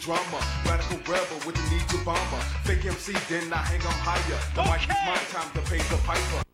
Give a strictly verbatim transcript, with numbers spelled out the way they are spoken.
drama. Radical rebel with the need to bomber. Fake M C, then I hang 'em higher. The mic is my time to pay the piper.